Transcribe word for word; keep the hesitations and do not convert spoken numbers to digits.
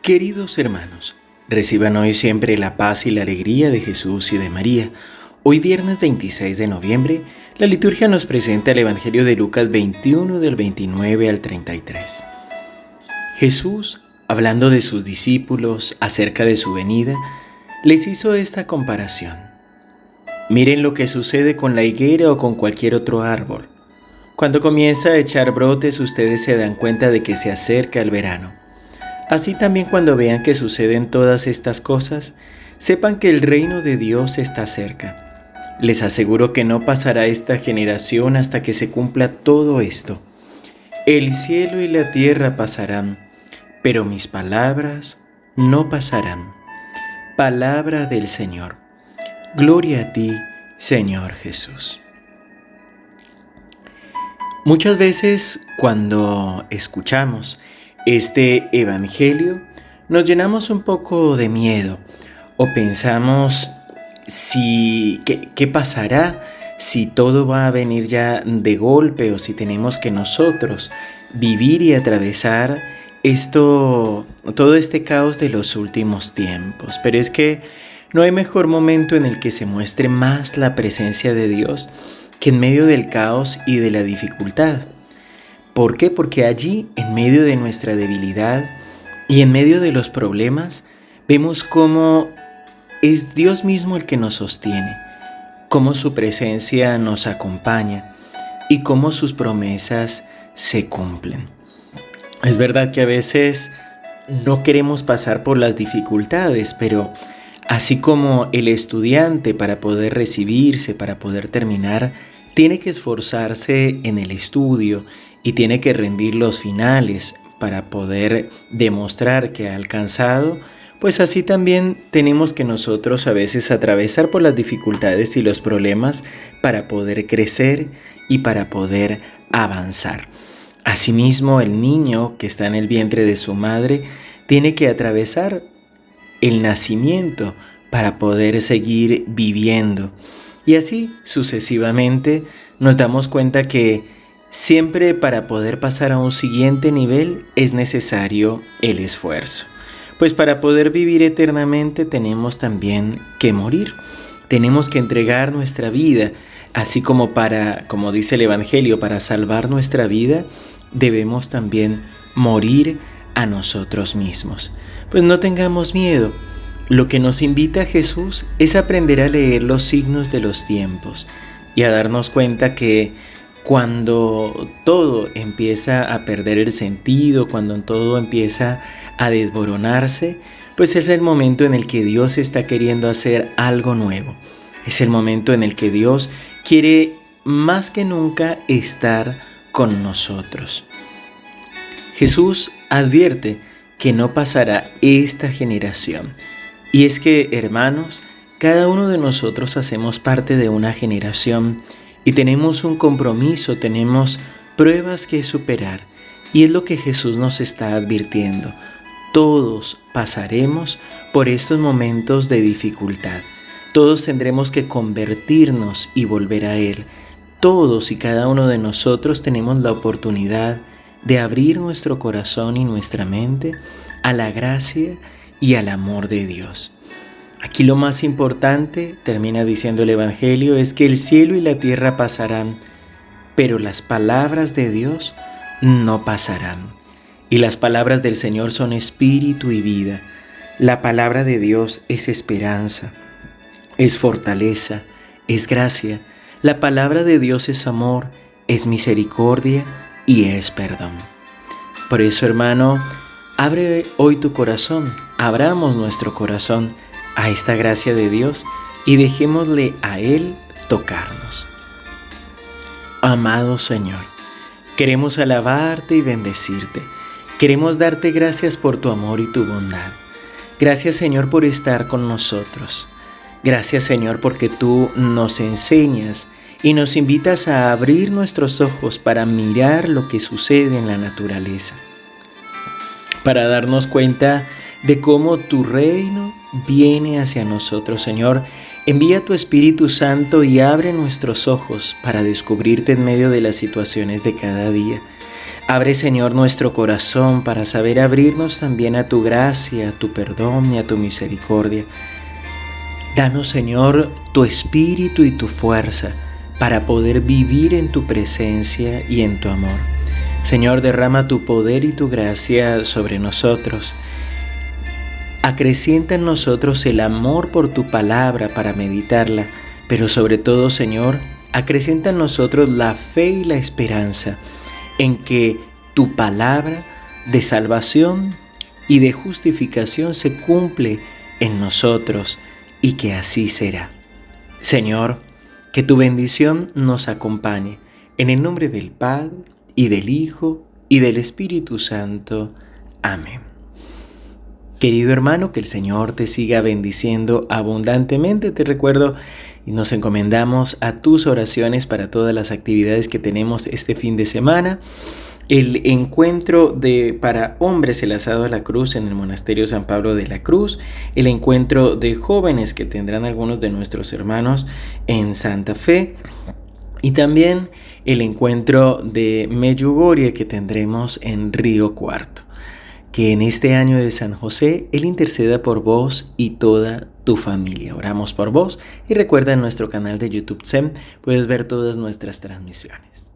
Queridos hermanos, reciban hoy siempre la paz y la alegría de Jesús y de María. Hoy viernes veintiséis de noviembre, la liturgia nos presenta el Evangelio de Lucas veintiuno del veintinueve al treinta y tres. Jesús, hablando de sus discípulos acerca de su venida, les hizo esta comparación. Miren lo que sucede con la higuera o con cualquier otro árbol. Cuando comienza a echar brotes, ustedes se dan cuenta de que se acerca el verano. Así también cuando vean que suceden todas estas cosas, sepan que el reino de Dios está cerca. Les aseguro que no pasará esta generación hasta que se cumpla todo esto. El cielo y la tierra pasarán, pero mis palabras no pasarán. Palabra del Señor. Gloria a ti, Señor Jesús. Muchas veces cuando escuchamos este evangelio, nos llenamos un poco de miedo o pensamos si qué, qué pasará si todo va a venir ya de golpe o si tenemos que nosotros vivir y atravesar esto, todo este caos de los últimos tiempos. Pero es que no hay mejor momento en el que se muestre más la presencia de Dios que en medio del caos y de la dificultad. ¿Por qué? Porque allí, en medio de nuestra debilidad y en medio de los problemas, vemos cómo es Dios mismo el que nos sostiene, cómo su presencia nos acompaña y cómo sus promesas se cumplen. Es verdad que a veces no queremos pasar por las dificultades, pero así como el estudiante para poder recibirse, para poder terminar, tiene que esforzarse en el estudio y tiene que rendir los finales para poder demostrar que ha alcanzado, pues así también tenemos que nosotros a veces atravesar por las dificultades y los problemas para poder crecer y para poder avanzar. Asimismo, el niño que está en el vientre de su madre tiene que atravesar el nacimiento para poder seguir viviendo. Y así sucesivamente nos damos cuenta que siempre para poder pasar a un siguiente nivel es necesario el esfuerzo. Pues para poder vivir eternamente tenemos también que morir. Tenemos que entregar nuestra vida, así como para, como dice el Evangelio, para salvar nuestra vida, debemos también morir a nosotros mismos. Pues no tengamos miedo. Lo que nos invita Jesús es aprender a leer los signos de los tiempos y a darnos cuenta que cuando todo empieza a perder el sentido, cuando todo empieza a desboronarse, pues es el momento en el que Dios está queriendo hacer algo nuevo. Es el momento en el que Dios quiere más que nunca estar con nosotros. Jesús advierte que no pasará esta generación. Y es que, hermanos, cada uno de nosotros hacemos parte de una generación y tenemos un compromiso, tenemos pruebas que superar. Y es lo que Jesús nos está advirtiendo. Todos pasaremos por estos momentos de dificultad. Todos tendremos que convertirnos y volver a Él. Todos y cada uno de nosotros tenemos la oportunidad de abrir nuestro corazón y nuestra mente a la gracia y al amor de Dios. Aquí lo más importante, termina diciendo el Evangelio, es que el cielo y la tierra pasarán, pero las palabras de Dios no pasarán. Y las palabras del Señor son espíritu y vida. La palabra de Dios es esperanza, es fortaleza, es gracia. La palabra de Dios es amor, es misericordia y es perdón. Por eso, hermano, abre hoy tu corazón, abramos nuestro corazón a esta gracia de Dios y dejémosle a Él tocarnos. Amado Señor, queremos alabarte y bendecirte. Queremos darte gracias por tu amor y tu bondad. Gracias, Señor, por estar con nosotros. Gracias, Señor, porque tú nos enseñas y nos invitas a abrir nuestros ojos para mirar lo que sucede en la naturaleza, para darnos cuenta de cómo tu reino viene hacia nosotros. Señor, envía tu Espíritu Santo y abre nuestros ojos para descubrirte en medio de las situaciones de cada día. Abre, Señor, nuestro corazón para saber abrirnos también a tu gracia, a tu perdón y a tu misericordia. Danos, Señor, tu espíritu y tu fuerza para poder vivir en tu presencia y en tu amor. Señor, derrama tu poder y tu gracia sobre nosotros. Acrecienta en nosotros el amor por tu palabra para meditarla, pero sobre todo, Señor, acrecienta en nosotros la fe y la esperanza en que tu palabra de salvación y de justificación se cumple en nosotros y que así será. Señor, que tu bendición nos acompañe en el nombre del Padre y del Hijo y del Espíritu Santo. Amén. Querido hermano, que el Señor te siga bendiciendo abundantemente. Te recuerdo y nos encomendamos a tus oraciones para todas las actividades que tenemos este fin de semana. El encuentro de, para hombres el asado de la cruz en el Monasterio San Pablo de la Cruz, el encuentro de jóvenes que tendrán algunos de nuestros hermanos en Santa Fe y también el encuentro de Medjugorje que tendremos en Río Cuarto. Que en este año de San José Él interceda por vos y toda tu familia. Oramos por vos y recuerda en nuestro canal de YouTube S E M puedes ver todas nuestras transmisiones.